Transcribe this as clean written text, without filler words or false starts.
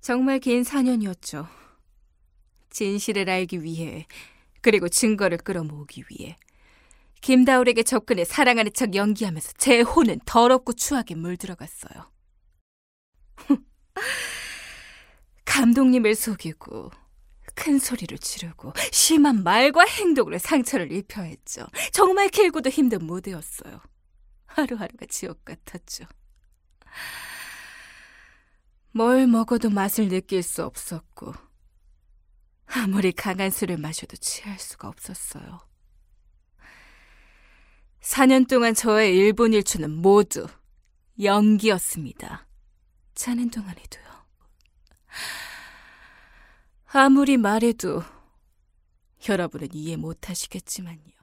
정말 긴 4년이었죠. 진실을 알기 위해, 그리고 증거를 끌어모으기 위해 김다울에게 접근해 사랑하는 척 연기하면서 제 혼은 더럽고 추하게 물들어갔어요. 감독님을 속이고 큰 소리를 지르고 심한 말과 행동으로 상처를 입혀야 했죠. 정말 길고도 힘든 무대였어요. 하루하루가 지옥 같았죠. 뭘 먹어도 맛을 느낄 수 없었고 아무리 강한 술을 마셔도 취할 수가 없었어요. 4년 동안 저의 일본 일초는 모두 연기였습니다. 자는 동안에도요. 아무리 말해도 여러분은 이해 못하시겠지만요.